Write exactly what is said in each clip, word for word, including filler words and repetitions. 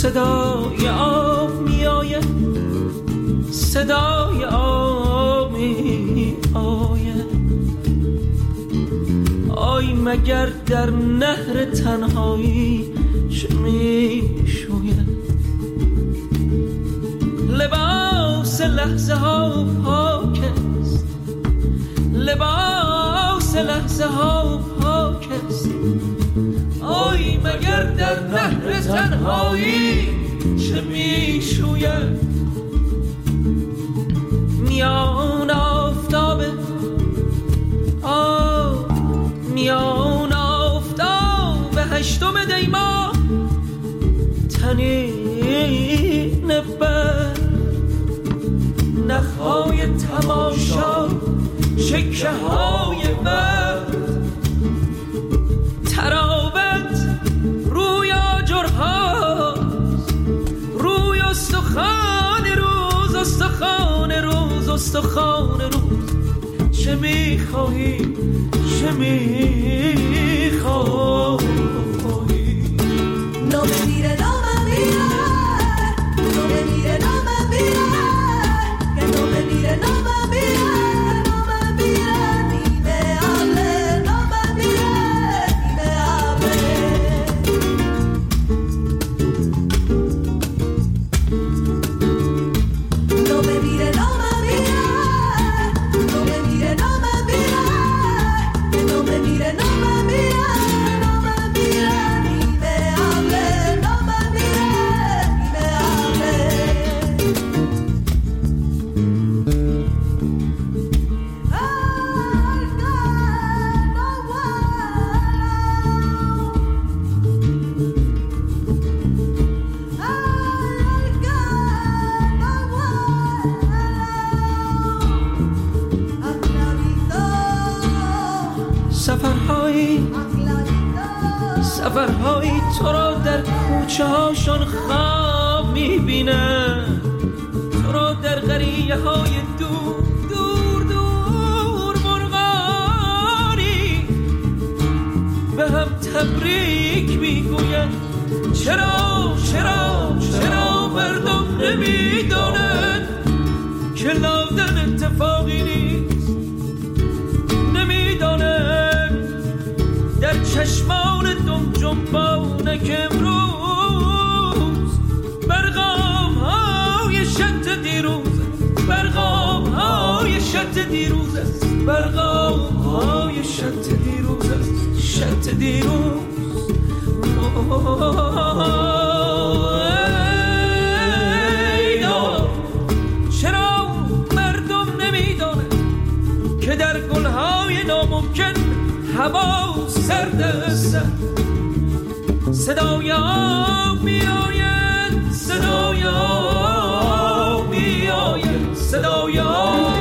صدای آب می آید، صدای آب می آید. آی مگر در نهر تنهایی چه می شوید؟ لباس لحظه ها پاک است، لباس لحظه ها پاک است. آی مگر در نهر تنهایی چه می شوید؟ میان آفتاب آه میان آفتاب هشتم دی ماه تنین بر نخهای تماشا چکه های بر ترابت روی آجرهاست، روی استخوان روز استخوان روز استخوان روز. چه میخواهی چه میخواهی؟ No me mire, no me mire, no me mire, no me mire, que no me mire, no me mire, no me mire, ni me hable, no me mire, ni me hable. No me mire, no me mire, no me mire, no me mire, que no me mire, no me mire, no me mire, ni me hable, no me mire, ni me hable. Ay, God, no Ay, God, no سفرهایی سفرهایی تو را در کوچه هاشون خواب میبینن، تو را در قریه های دور دور دور مرغانی به هم تبریک میگوین. چرا چرا چرا مردم نمیدانند که لادن اتفاقی نیست؟ نمیدانند در چشمان دم جنبانه که امروز برغام های شط دیروز، برغام های شط دیروز است، برغام های شط دیروز است، شط دیروز. چرا مردم نمیدانه که در گلهای ناممکن هوا سرد است؟ صدای آب می آید، صدای آب می آید، صدای آب.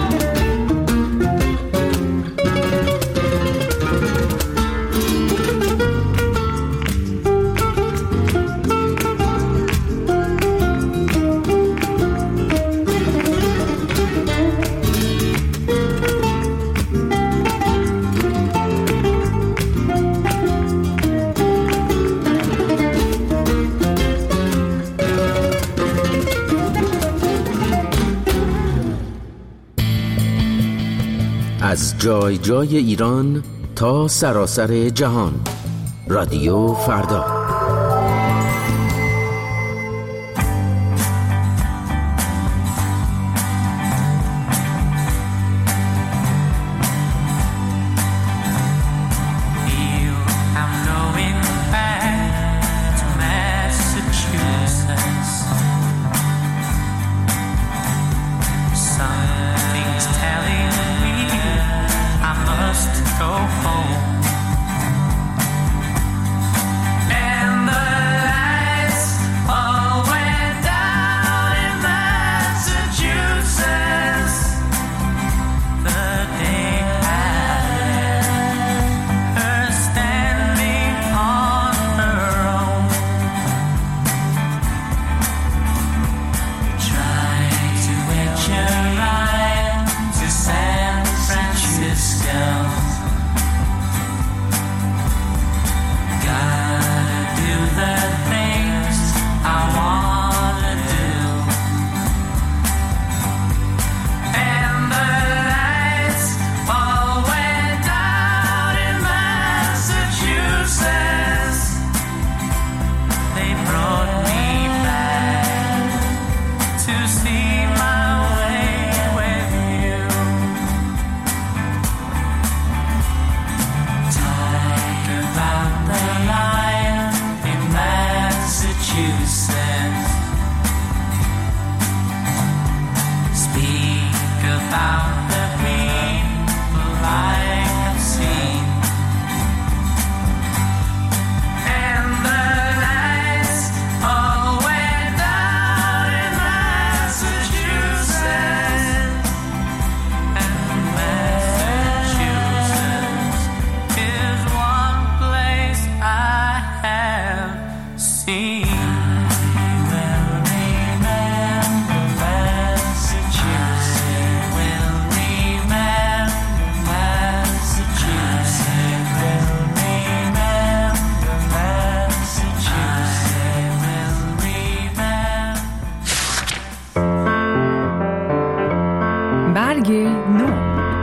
از جای جای ایران تا سراسر جهان، رادیو فردا. Go home. see. Will remember Massachusetts. Will remember Massachusetts. Will remember Massachusetts. Will remember. برگ نو.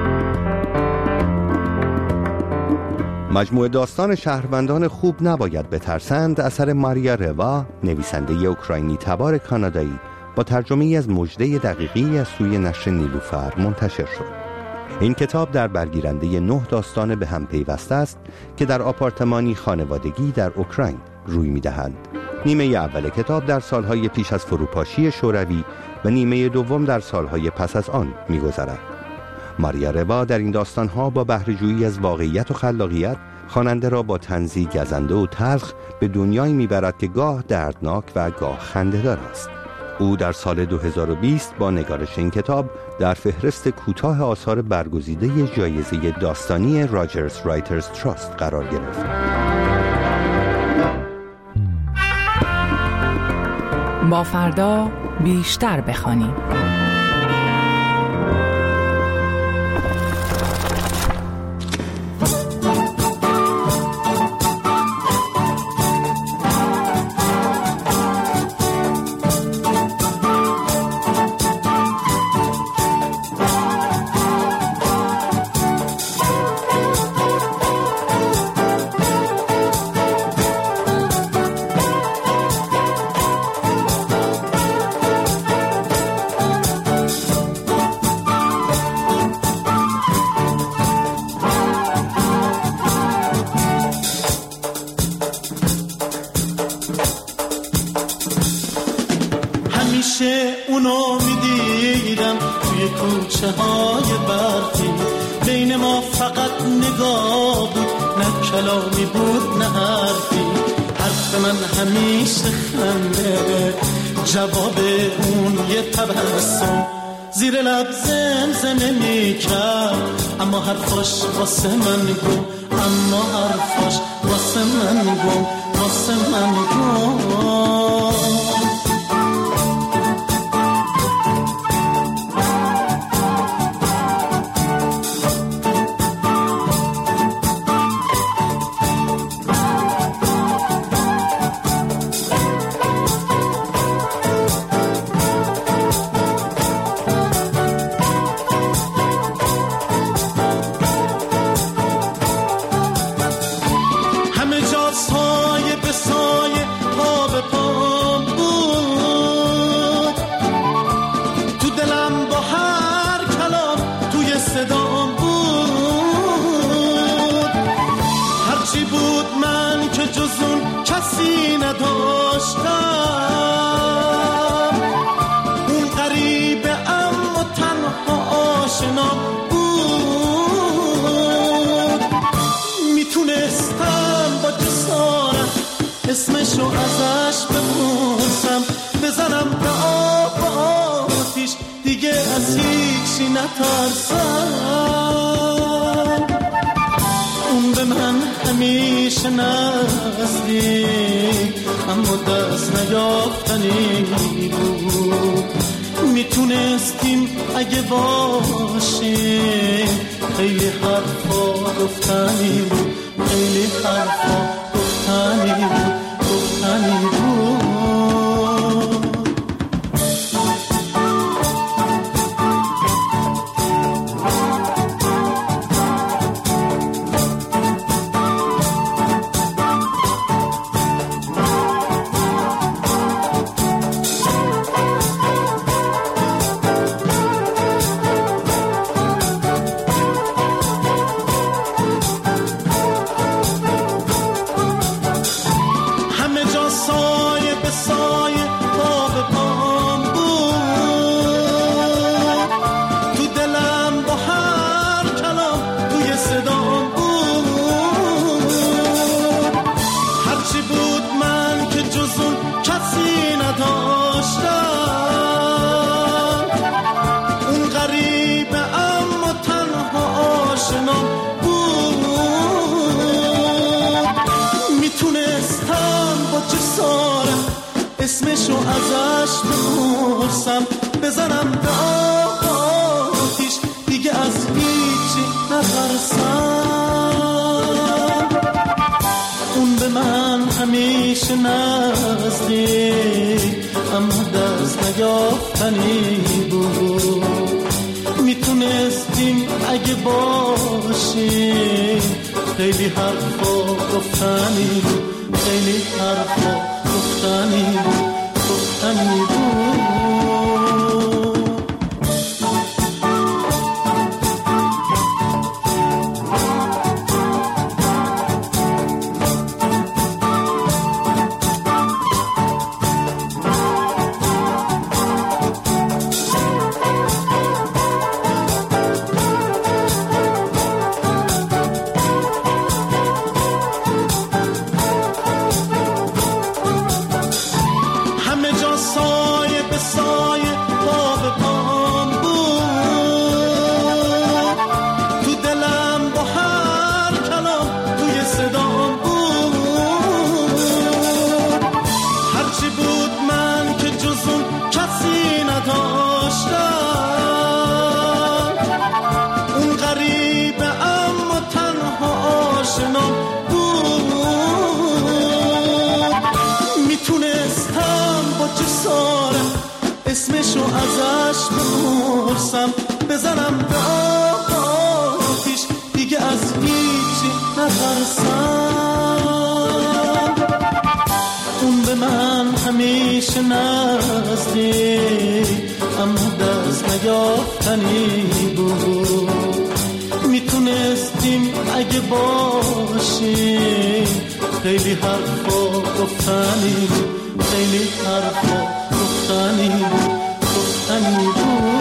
مجموعه داستان شهروندان خوب نباید بترسند اثر ماریا روا، نویسنده اوکراینی تبار کانادایی، با ترجمه از مجده دقیقی از سوی نشر نیلوفر منتشر شد. این کتاب در برگیرنده نه داستان به هم پیوسته است که در آپارتمانی خانوادگی در اوکراین روی می‌دهند. نیمه اول کتاب در سالهای پیش از فروپاشی شوروی و نیمه دوم در سالهای پس از آن می‌گذرد. ماریا روا در این داستان‌ها با بهره‌جویی از واقعیت و خلاقیت خواننده را با طنزی گزنده و تلخ به دنیایی میبرد که گاه دردناک و گاه خنده‌دار است. او در سال دو هزار و بیست با نگارش این کتاب در فهرست کوتاه آثار برگزیده جایزه داستانی راجرز رایترز تراست قرار گرفت. با فردا بیشتر بخوانیم. همیشه اونو میدیدم توی کوچه های برفی، بین ما فقط نگاه بود، نه کلامی بود نه حرفی. حرف من همیشه خنده، جواب اون یه تبسم، زیر لب زمزمه میکرد، اما حرفاش واسه من گم، اما حرفاش واسه من گم، واسه من گم. اسمشو ازش بپرسم، بزنم به آب و آتیش، دیگه از هیچی نترسم. اون به من همیشه نزدیک، اما دست نیافتنی بود. میتونستیم اگه باشیم، خیلی حرفا گفتنی بود، خیلی حرفا گفتنی بود، گفتنی بود. اسمشو ازش بپرسم، بزنم به آتیش، دیگه از هیچی نترسم. اون به من همیشه نزدیک، اما دست نیافتنی بود. میتونستیم اگه باشیم، خیلی حرفا گفتنی بود، خیلی حرفا گفتنی بود، گفتنی بود. اسمشو ازش بپرسم، بزنم به آتیش، دیگه از هیچی نترسم. اون به من همیشه نزدیک، اما دست نیافتنی بود. میتونستیم اگه باشیم، خیلی حرفا گفتنی، خیلی حرفا گفتنی بود، گفتنی بود.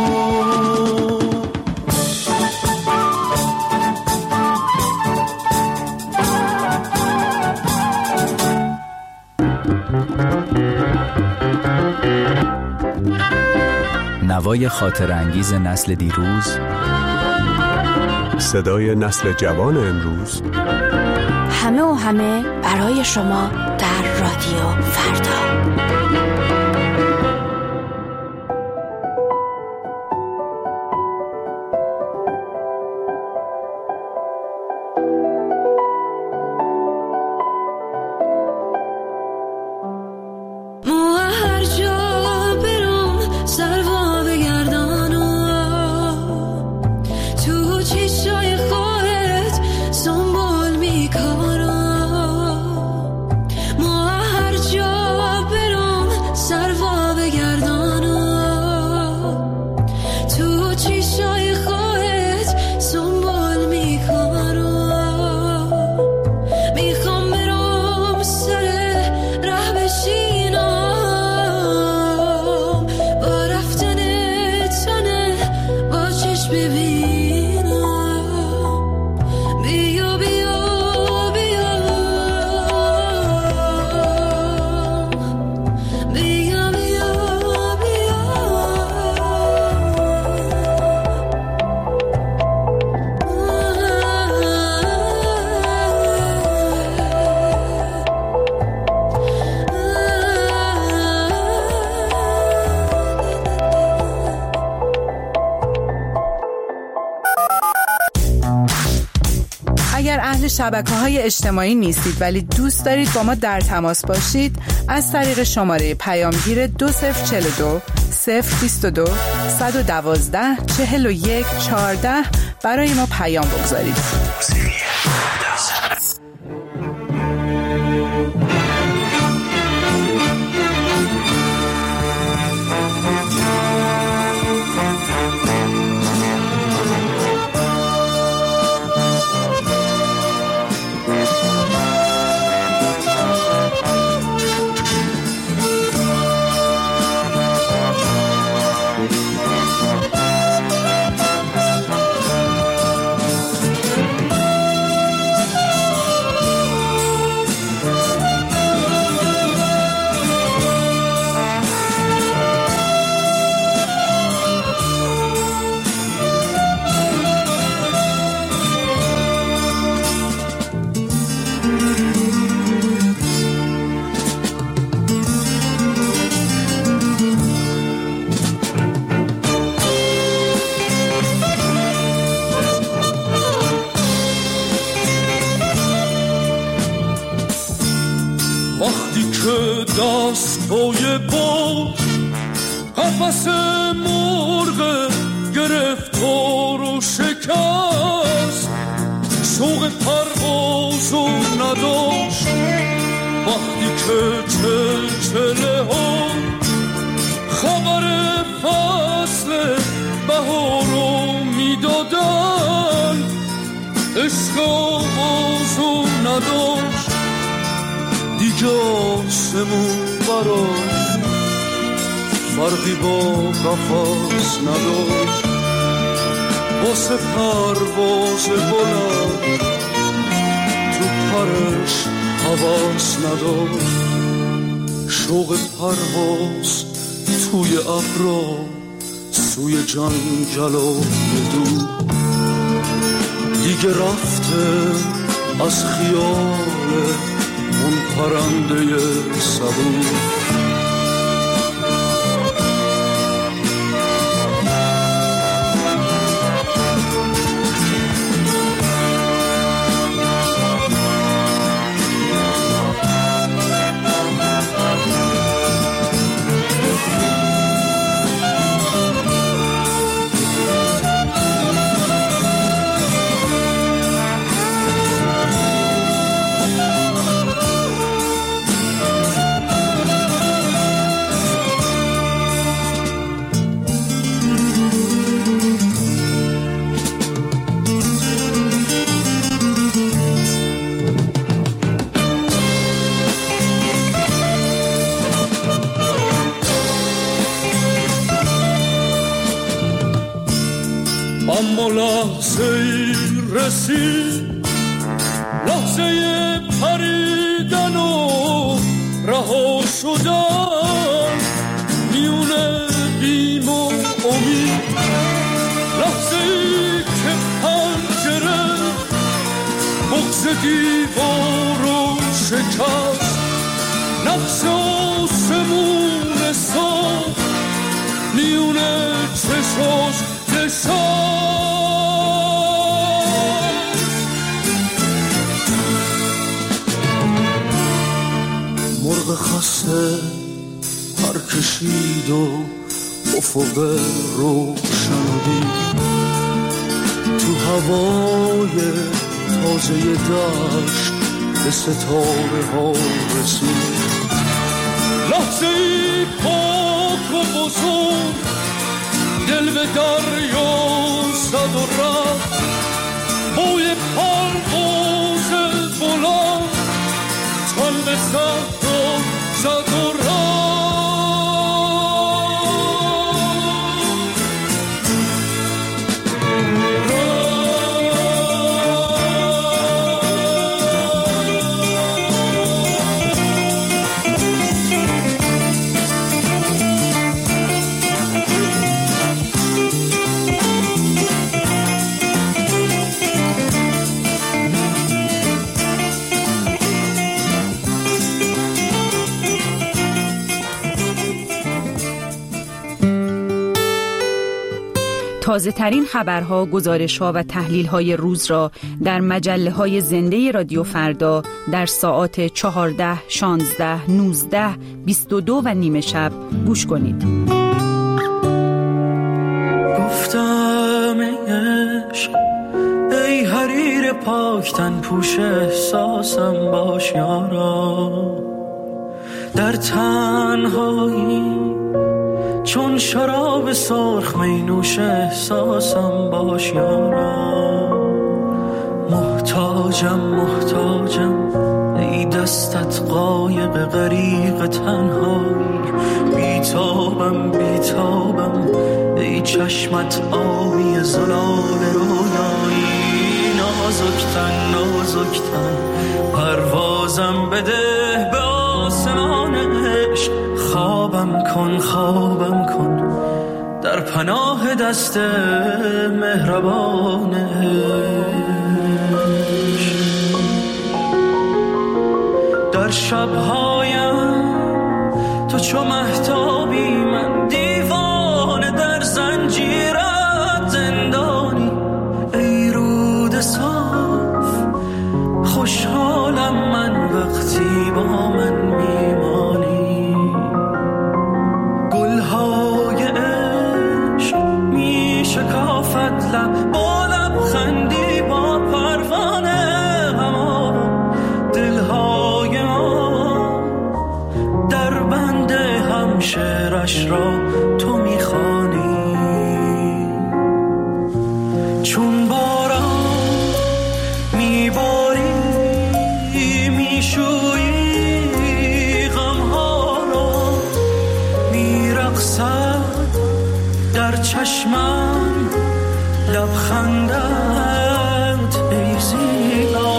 نوای خاطر انگیز نسل دیروز، صدای نسل جوان امروز، همه و همه برای شما در رادیو فردا. شبکه‌های اجتماعی نیستید ولی دوست دارید با ما در تماس باشید، از طریق شماره پیامگیر دو صفر چهل و دو صفر بیست و دو صد و دوازده چهل و یک چهارده برای ما پیام بگذارید. که دستای با قفس مرغ گرفتار و شکست شوق پروازو نداشت وقتی که چلچله ها خبر فصل بهارو میدادن عشق آغازو نداشت دیگه آسمون براش فرقی با قفس نداشت واسه پرواز بلند تو پرش حواس نداشت شوق پرواز توی ابرا سوی جنگلای دور دیگه رفته از خیال اون پرنده صبور اما لحظه ای رسید لحظه پریدن و رها شدن میونه بیم و امید لحظه ای که پنجره بغض دیوار رو شکست نقش آسمون ساخت میونه چشاش نشاست مرغ خسته پر کشید و افق روشن دید تو هوای تازه دشت به ستاره ها رسید لحظه ای پاک و بزرگ دل به دریا زد و رفت بوی پرواز بلند تن به صحرا زد و رفت تازه ترین خبرها، گزارش‌ها و تحلیل‌های روز را در مجله‌های زنده رادیو فردا در ساعات چهارده، شانزده، نوزده، بیست و دو و نیمه شب گوش کنید. گفتم ای عشق ای حریر پاکتن پوش احساسم باش یارا در تنهایی چون شراب سرخ می نوش احساسم باش یارا محتاجم محتاجم ای دستت قایق غریق تنهایی بیتابم بیتابم ای چشمت آبی زلال رویایی نازکتن نازکتن پروازم بده به آسمان عشق خوابم کن خوابم کن در پناه دست مهربان عشق در شبهایم تو چو مهتابی من دیوانه در زنجیرت زندانی ای رود صاف خوشحالم من وقتی با من میمانی شعرش را تو میخوانی، چون باران میباری میشویی غمها را، میرقصد در چشمم لبخندت ای زیبا.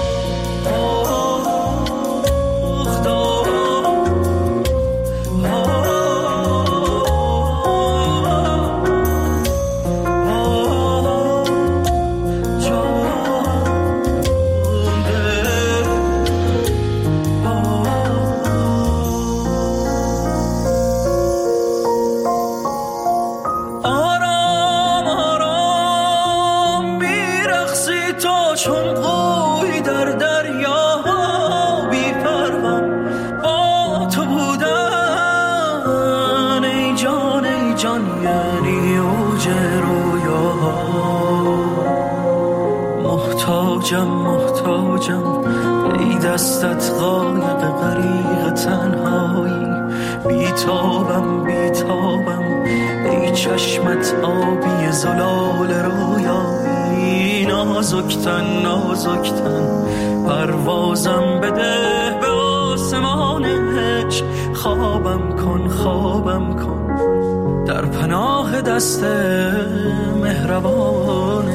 محتاجم محتاجم ای دستت غایب غریق تنهایی، بیتابم بیتابم ای چشمت آبی زلال رویایی. نازکتن نازکتن پروازم بده به آسمان عشق، خوابم کن خوابم کن در پناه دست مهربان.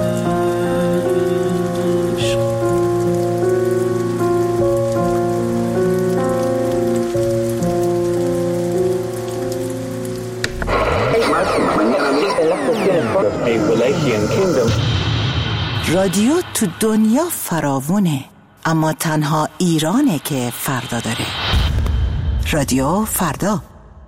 رادیو تو دنیا فراوونه، اما تنها ایرانه که فردا داره. رادیو فردا.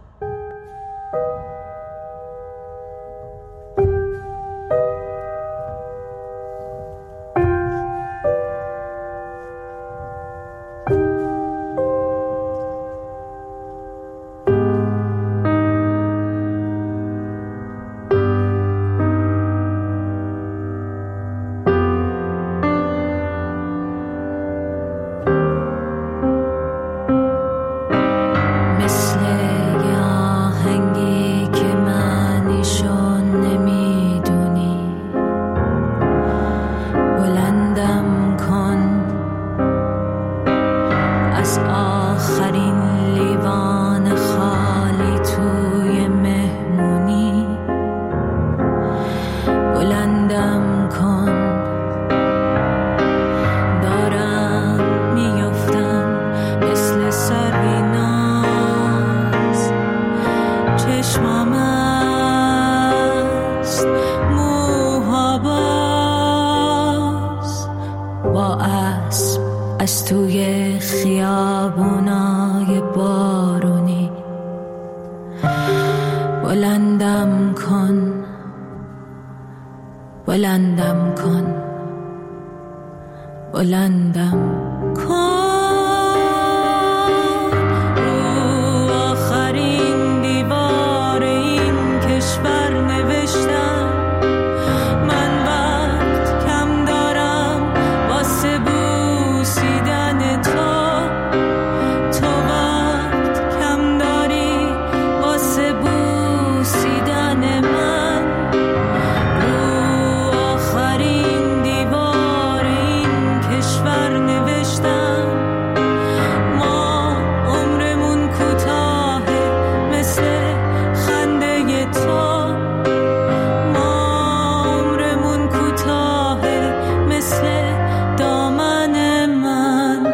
از توی خیابونای بارونی بلندم کن، بلندم کن، بلندم کن. رو آخرین دیوار این کشور نوشتم من وقت کم دارم واسه بوسیدن تو، تو وقت کم داری واسه بوسیدن من. رو آخرین دیوار این کشور نوشتم ما عمرمون کوتاهه مثل خنده تو، ما عمرمون کوتاهه مثل دامن من.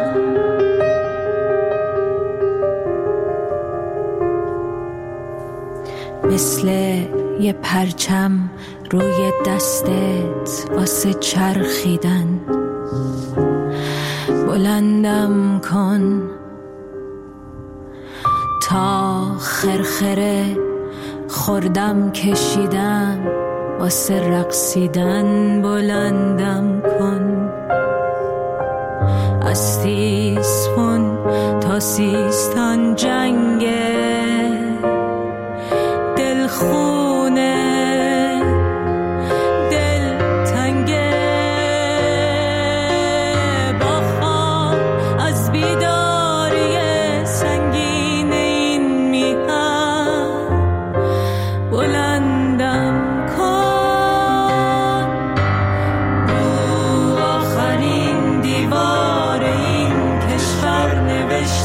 مثل یه پرچم روی دستت واسه چرخیدن بلندم کن تا خرخره خوردم کشیدم واسه رقصیدن بلندم کن. از تیسفون تا سیستان جنگه دل خونه دل تنگه با خواب از بیداری سنگین این میهن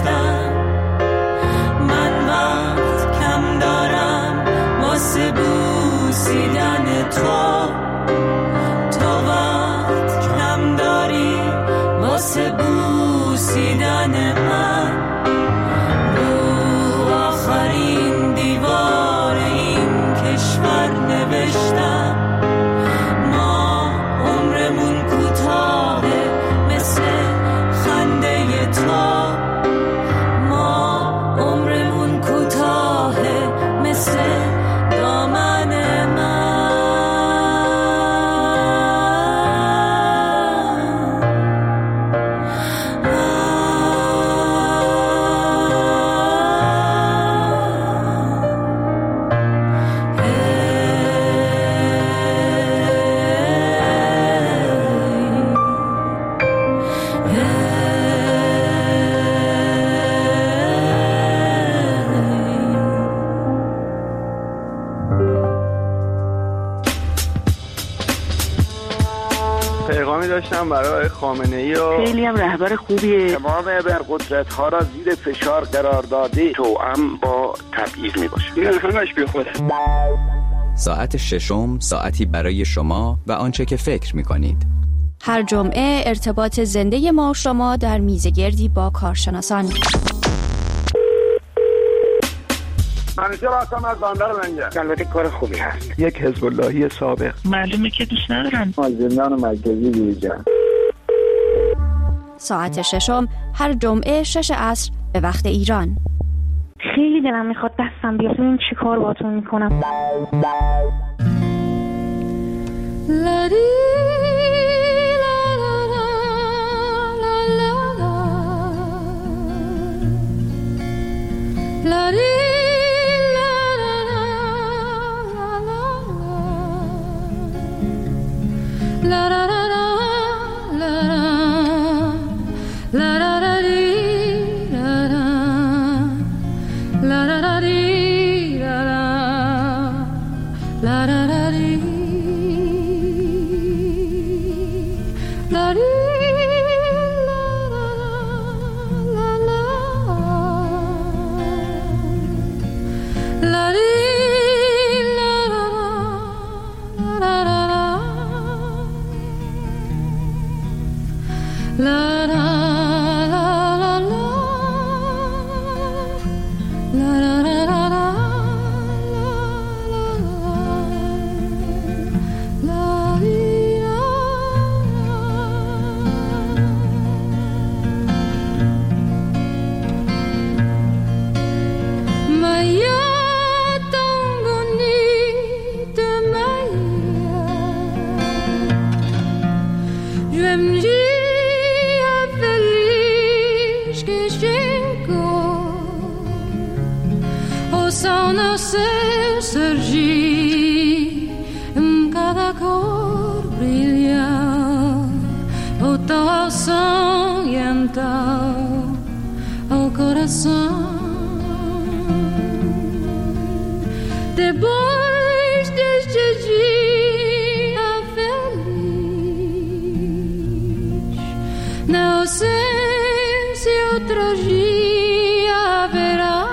نوشتم من وقت کم دارم واسه بوسیدن تو، تو وقت کم داری واسه بوسیدن من. رو آخرین دیوار این کشور نوشتم ما عمرمون کوتاهه مثل خنده تو، ما عمرمون کوتاهه مثل دامن من. پیغامی داشتم برای خامنه‌ای و خیلی هم رهبر خوبیه. تمام ابرقدرت ها را زیر فشار قرار داده، توأم با تبعیض میباشه. این همش بی خوده. ساعت ششم ساعتی برای شما و آنچه که فکر میکنید. هر جمعه ارتباط زنده ما و شما در میزگردی با کارشناسان. منیجر هستم از بندر لنگر. البته کار خوبی هست. یک حزب اللهی سابق. معلومه که دوست ندارم. از زندان مرکزی بیرون. ساعت ششم هر جمعه شش عصر به وقت ایران. خیلی دلم میخواد دستم بیاد ببینم چی کار باهاتون میکنم. لری لری la la la la la la la la la la la la la Ao coração, depois deste dia feliz, na ausência outro dia haverá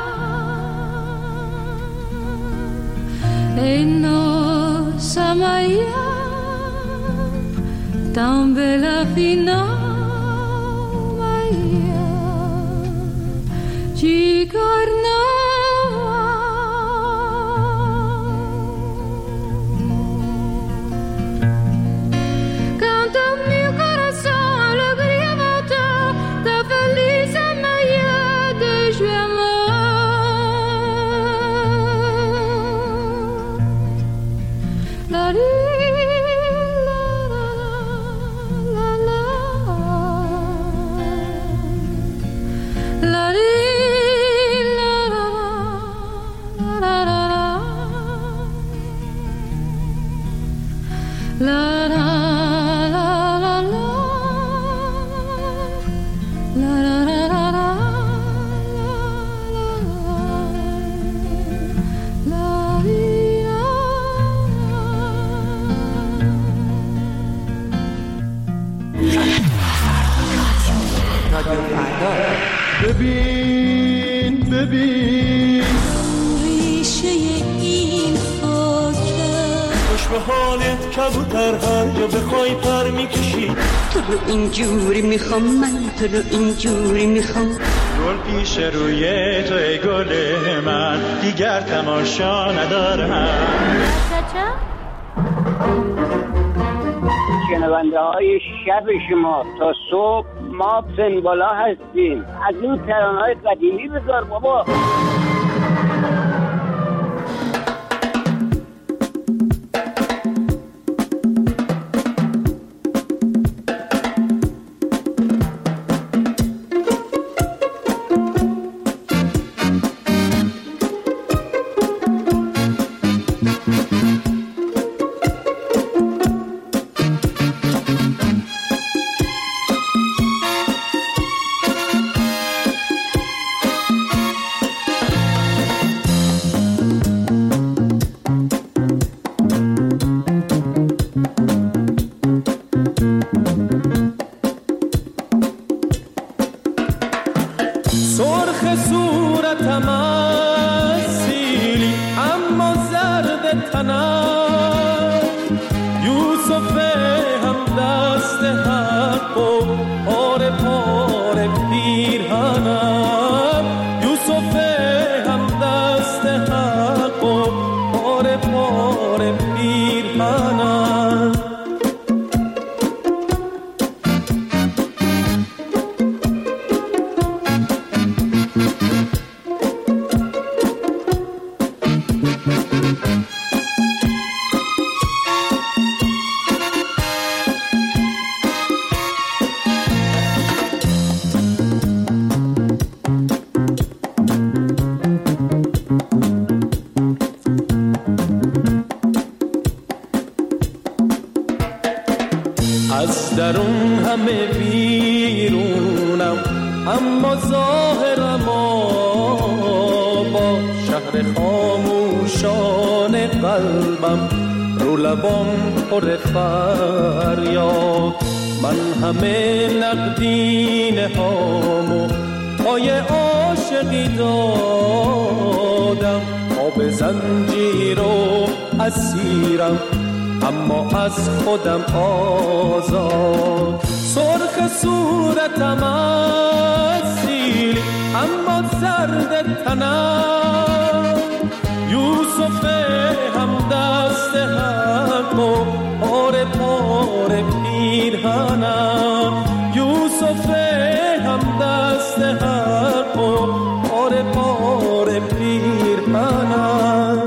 em nossa manhã tão bela final. De carnaval, canta meu coração, alegria voltou, tá feliz amanhã de amor. Lari la la la la ببین ببین ریشه این خاکه خوش به حالت کبوتر هر یا بخوای پر میکشی تو رو اینجوری میخوام من تو رو اینجوری میخوام گل پیش روی تو ای گل من دیگر تماشا ندارم شنونده های شب شما تا صبح ما پنبالا هستیم. از این ترانه های قدیمی بذار بابا. از درون همه بیرونم اما ظاهرم با شهر خاموشان قلبم رو لبام پر فریاد من همه نقدینه هامو پای عاشقی دادم آب زنجیر و اسیرم اما از خودم آزاد سرخ صورتم اسیری اما زرد تنم یوسف هم دست حق و پاره پاره پیرهنم یوسف هم دست حق و پاره پاره پیرهنم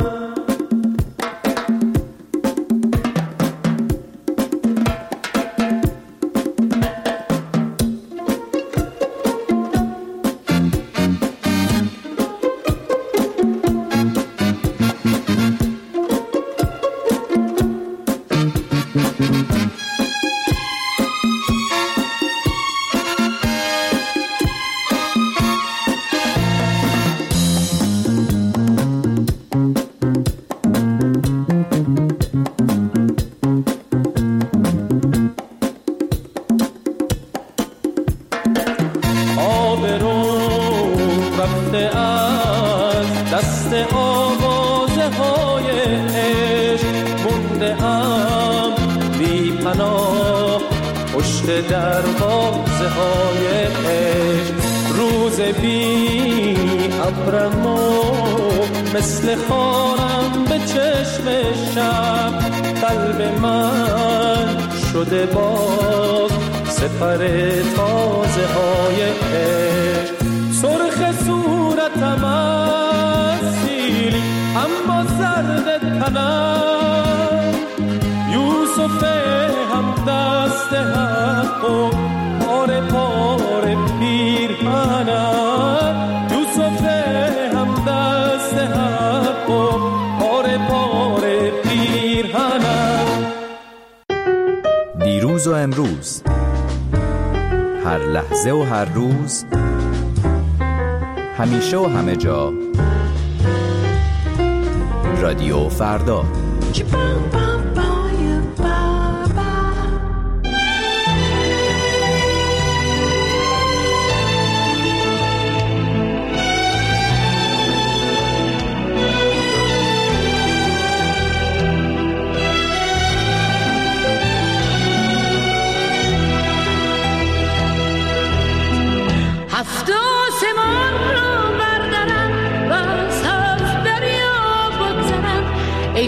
دروازه های عشق روز بی ابرم و مثل خارم به چشم شب قلب من شده باز سپر تازه های عشق سرخ صورتم اسیری اما زرد تنم یوسف هم دست حق و پاره پاره پیرهنم یوسف هم دست حق و پاره پاره پیرهنم دیروز و امروز هر لحظه و هر روز همیشه و همه جا رادیو فردا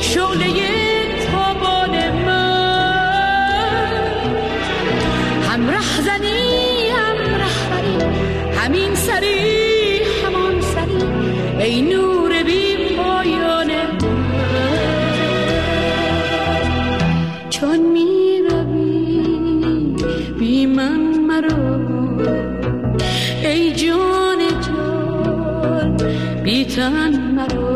شعله تابان من، هم رهزنی هم رهبری، همین سری همان سری، ای نور بی پایان من. چون می روی بی من مرو، ای جان جان بی تن مرو.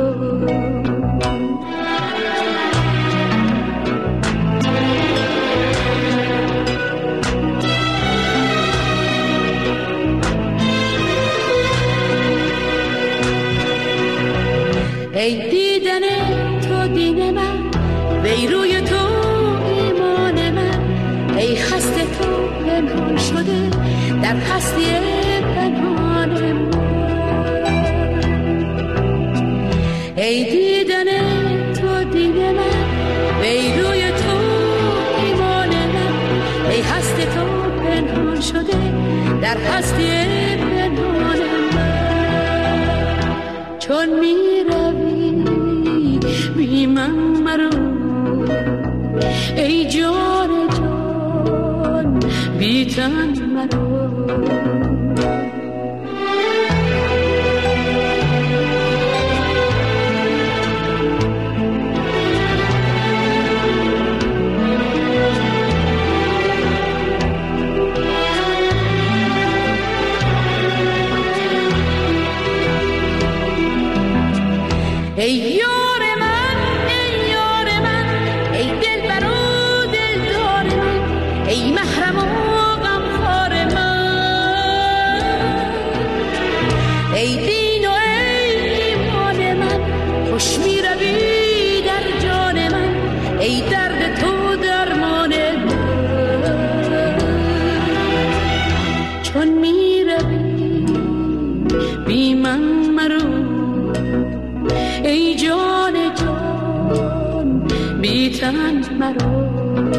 ای دیدن تو دین من، وی روی تو ایمان من، ای خسته تو پنهان شده در هستی پنهان من. ای دیدن تو دین من، وی روی تو ایمان من، ای هستی تو پنهان شده در هستی پنهان من. چون می روی بی من مرو، ای جان جان بی تن مرو. ای یار من، ای یار من، ای دلبر و دلدار من، ای محرم و غمخوار من، ای دین و ای ایمان من، خوش می روی در جان من، ای درد تو درمان من. چون می روی بی من مرو، ای جان جان بی تن مرو.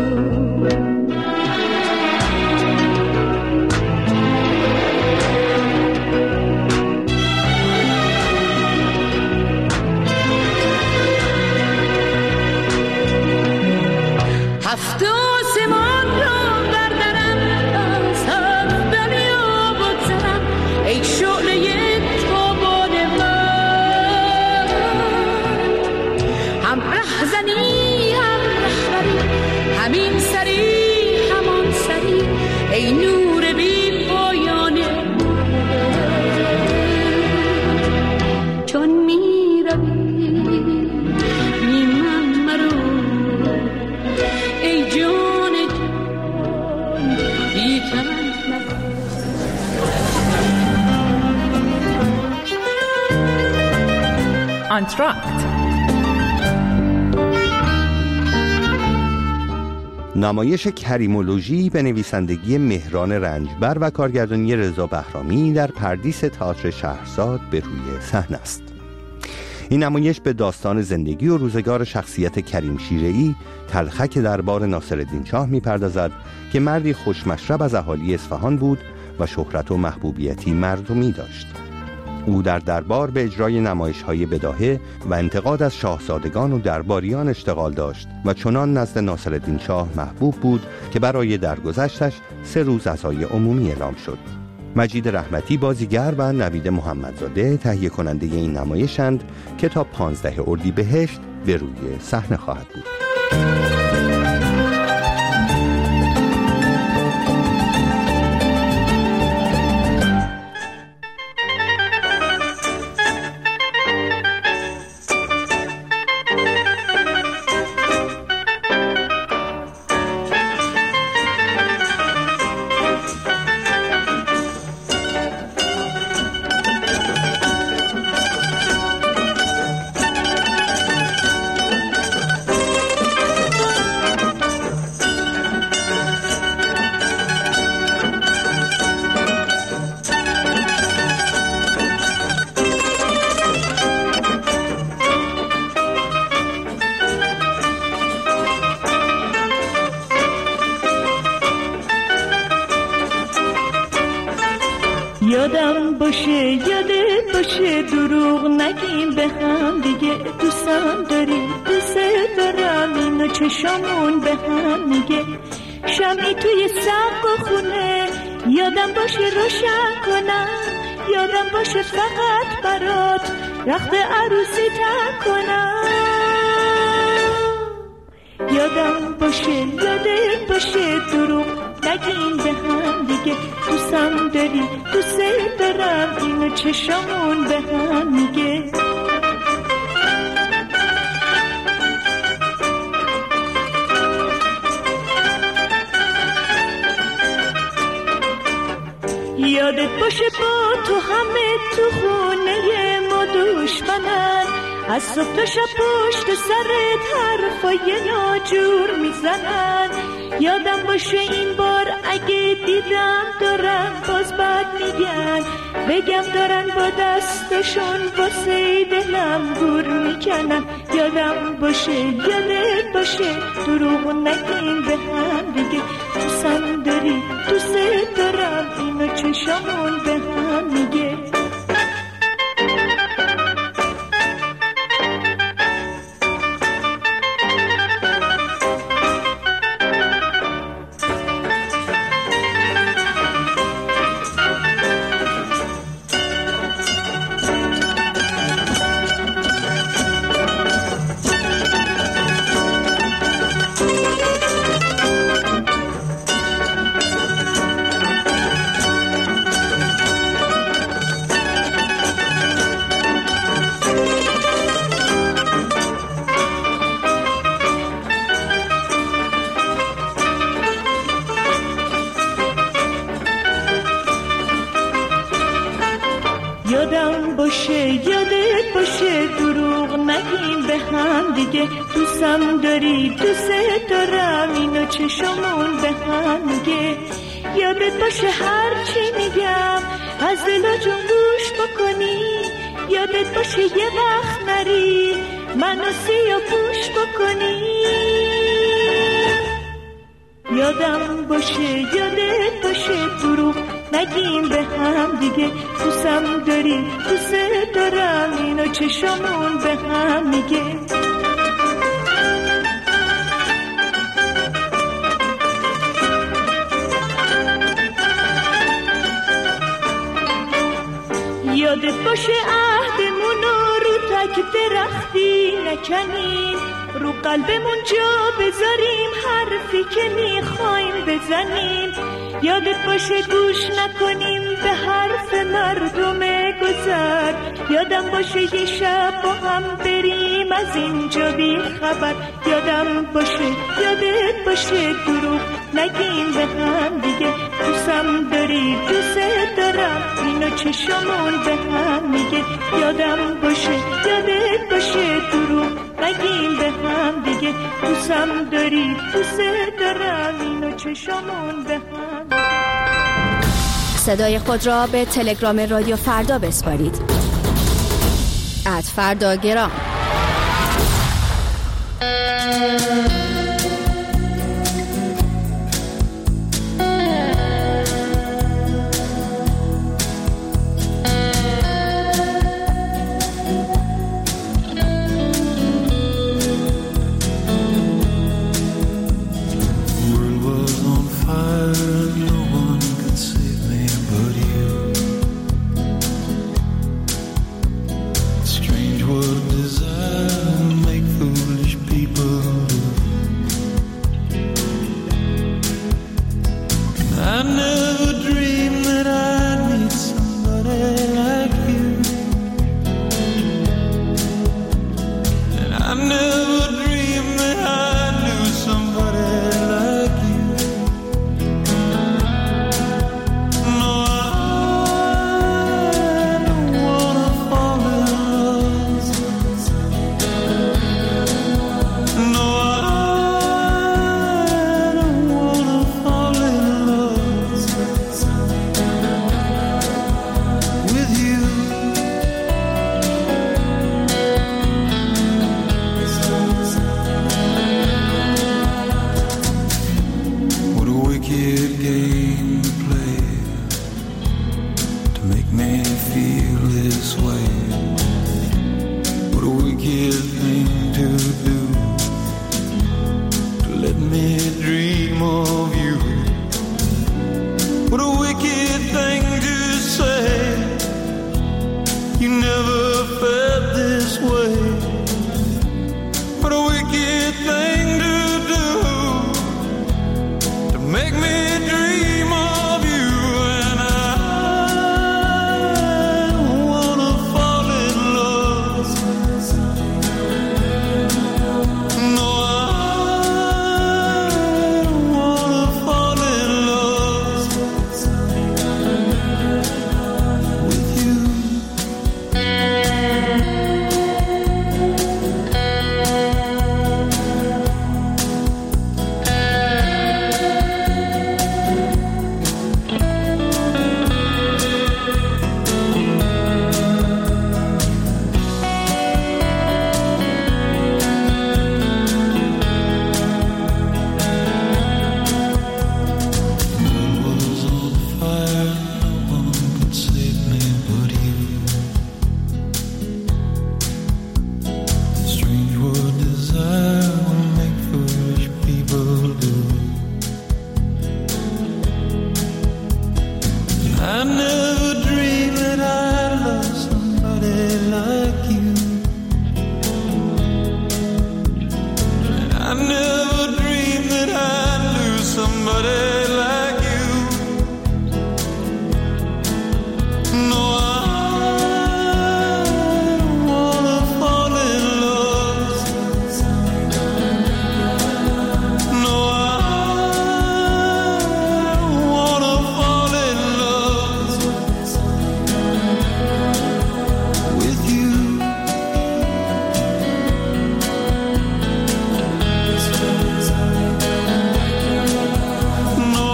هفت آسمان را بردرم، از هفت دریا بگذرم، ای شعله تابان من، هم رهزنی هم رهبری، همین سری همان سری، ای نور بی پایان من. چون می روی بی من مرو، ای جان جان بی تن مرو. آنتراکت نمایش کریمولوژی به نویسندگی مهران رنجبر و کارگردانی رضا بهرامی در پردیس تئاتر شهرزاد به روی صحنه است. این نمایش به داستان زندگی و روزگار شخصیت کریم شیره‌ای، تلخک دربار ناصرالدین شاه می‌پردازد که مردی خوشمشرب از اهالی اصفهان بود و شهرت و محبوبیتی مردمی داشت. او در دربار به اجرای نمایش‌های بداهه و انتقاد از شاهزادگان و درباریان اشتغال داشت و چنان نزد ناصرالدین شاه محبوب بود که برای درگذشتش سه روز عزای عمومی اعلام شد. مجید رحمتی بازیگر و نوید محمدزاده تهیه کننده این نمایشند که تا پانزده اردیبهشت به روی صحنه خواهد بود. باشه دروغ نگیم به هم دیگه، دوستم داری دوست دارم، اینو چشامون به هم میگه. شمعی توی سقف خونه یادم باشه روشن کنم، یادم باشه فقط برات رخت عروسی تن کنم. یادم باشه یادت باشه دروغ نگیم به هم دیگه، دوستم داری دوست دارم، اینو چشامون به هم میگه. یادت باشه با تو همه تو خونه ما دشمنن، از صبح تا شب پشت سرت حرفای ناجور میزنن. یادم باشه این بار اگه دیدم دارن باز بد میگن، بگم دارن با دستشون واسه دلم گور میکنن. یادم باشه یادت باشه دروغ نگیم به هم دیگه، دوستم داری دوست دارم، اینو چشامون به هم میگه. یادم باشه یادت باشه دروغ نگیم به هم دیگه، دوستم داری دوست دارم، اینو چشامون به هم میگه. یادت باشه هر چی میگم از دل و جون گوش بکنی، یادت باشه یه وقت نری منو سیاه پوش بکنی. یادم باشه یادت باشه دروغ نگیم به هم دیگه، دوستم داری دوست دارم، اینو چشامون به هم میگه. یادت باشه عهدمونو رو تک درختی نکنیم، رو قلبمون جا بذاریم حرفی که میخوایم بزنیم. یادت باشه گوش نکنیم به حرف مردم گذر، یادم باشه یه شب با هم بریم از اینجا بی خبر. یادم باشه یادت باشه دروغ نگیم به هم دیگه، دوستم داری دوست دارم، اینو چشامون به هم میگه. یادم باشه یادت باشه دروغ نگیم به هم دیگه، دوستم داری دوست دارم، اینو چشامون به هم میگه. صدای خود را به تلگرام رادیو فردا بسپارید. ات فرداگرام. Strange world is have felt this way. What a wicked thing to do, to make me dream of you. And I wanna fall in love. No, I wanna fall in love with you. I never dreamed that I'd love somebody like you. And I never dreamed that I'd lose somebody like you. No, I wanna fall in love. No, I wanna fall in love with you. No,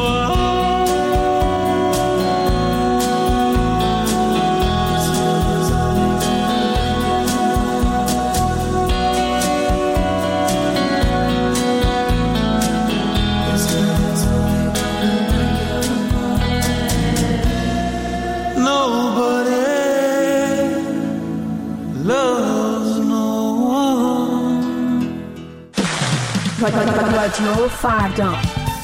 nobody loves no one. رادیو فردا.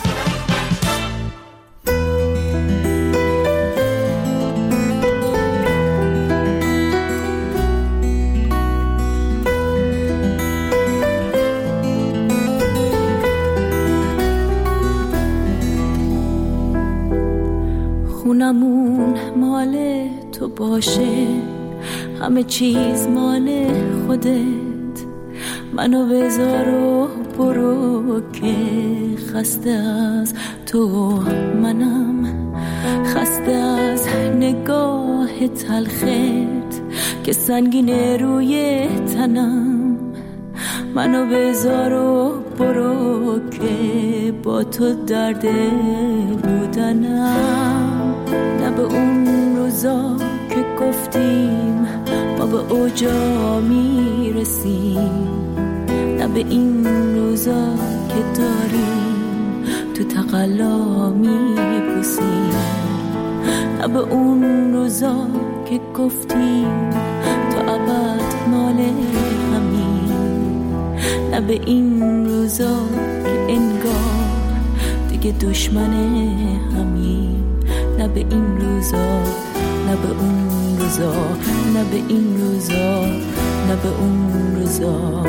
خونمون مال تو باشه، همه چیز مال خودت، منو بذار و برو که خسته از تو منم، خسته از نگاه تلخت که سنگینه روی تنم، منو بذار و برو که با تو درد بودنم، نه به اون روزا که گفتیم ما به اوجا میرسیم، نه به این روزا که داریم تو تقلا میپوسیم، نه به اون روزا که گفتیم تو ابد مال همین، نه به این روزا که انگار دیگه دشمن همین، نه به این روزا، نه به اون روزا، نه به این روزا، نه به اون روزا.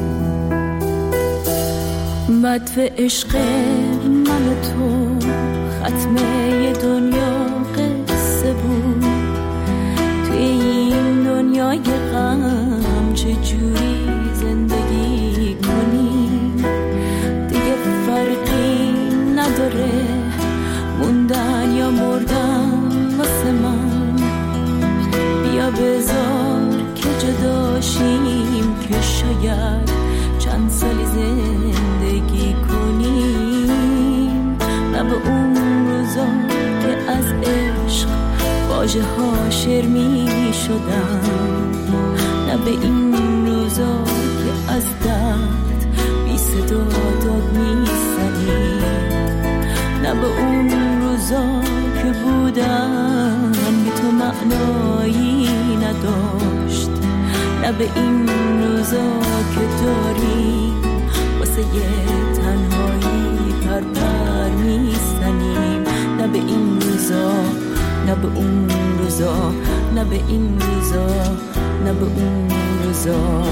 مدف عشق من و تو ختمه ی دنیا قصه بود، توی این دنیای غم چجوری زندگی کنیم، دیگه فرقی نداره موندن یا مردن واسه من، بیا بذار که جداشیم که شاید چند سالی زندگی کنیم، نه به اون روزا که از عشق واژه ها شعر می شدن، نه به این روزا که از درد بی صدا داد می زنیم، نه به اون روزا که بودن بی تو معنایی نداشت، نه به این روزا که داریم واسه یه تنهایی پر پر میزنیم، نه به این روزا، نه به اون روزا، نه به این روزا، نه به اون روزا.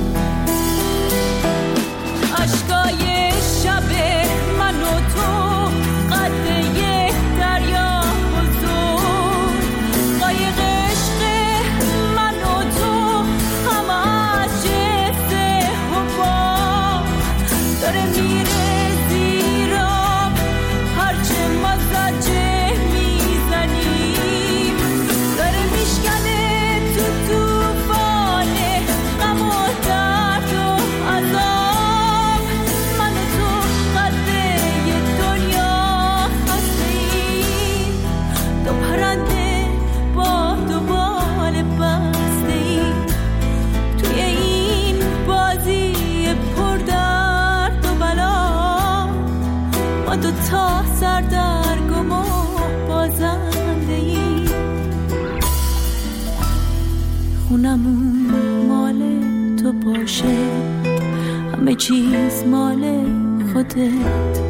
عشقای شب من و تو قد یک دریا بزرگ، قایق عشق من و تو همه از جنس حباب داره میره زیر آب، هرچه ما زجه میزنیم داره میشکنه تو توفان غم و درد و عذاب. من و تو قده دنیا هستیم، دو پرنده با دو بال بستیم توی این بازی پر درد و بلا. ما دو تا سردرگم و بازنده ایم، خونمون مال تو باشه، همه چیز مال خودت